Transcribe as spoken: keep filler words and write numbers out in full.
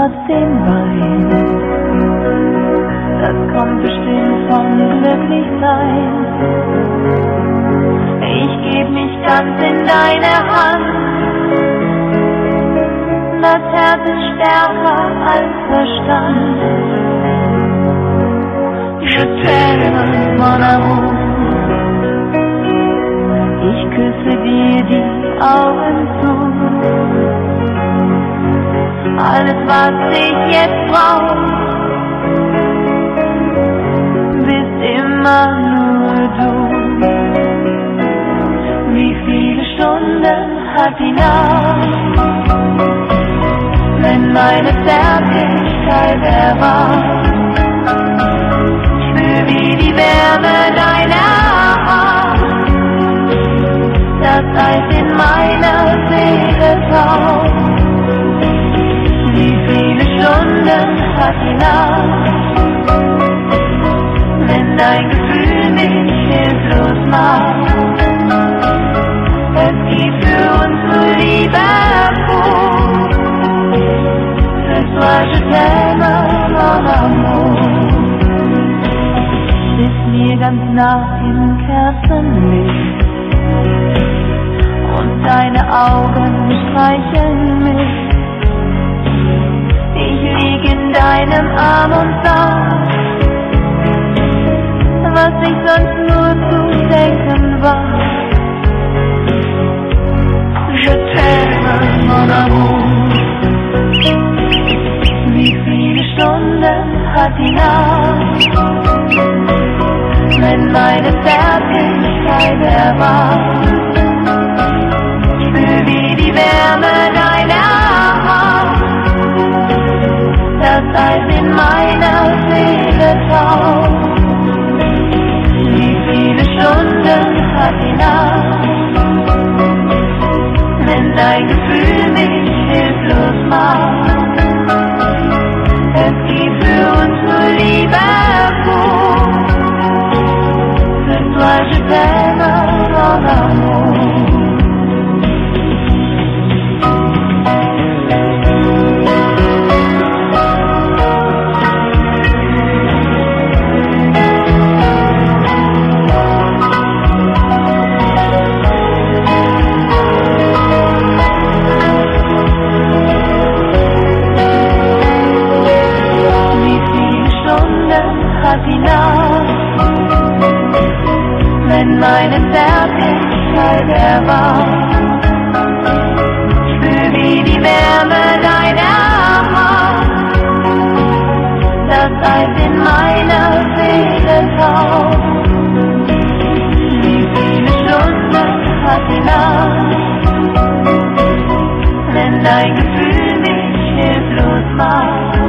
trotzdem weint. Das kommt bestimmt vom Glücklichsein. Ich geb mich ganz in deine Hand. Das Herz ist stärker als Verstand. Je t'aime, mon amour. Ich küsse dir die Augen zu. Alles, was ich jetzt brauch, bist immer nur du. Wie viele Stunden hat die Nacht, wenn meine Zärtlichkeit erwacht? Spür wie die Wärme deiner Hand das Eis in meiner Seele taucht. Wie viele Stunden hat die Nacht, wenn dein Gefühl mich hilflos macht? Es gibt für uns nur Liebe pur. Ce soir je t'aime, mon amour. Sitz mir ganz nah im Kerzenlicht und deine Augen streicheln mich. Ich lieg in deinem Arm und sag, was ich sonst nur zu denken war. Je t'aime, mon amour. Wie viele Stunden hat die Nacht, wenn meine Zärtlichkeit erwacht? Spür wie die Wärme deiner Hand das Eis in meiner Seele taucht. Wie viele Stunden hat die Nacht, wenn dein Gefühl mich hilflos macht? Es gibt für uns nur Liebe pur. Ce soir je t'aime, mon amour. Die Nacht, wenn meine Zärtlichkeit erwacht, spür wie die Wärme deiner Hand das Eis in meiner Seele taucht. Wie viele Stunden hat die Nacht, wenn dein Gefühl mich hilflos macht?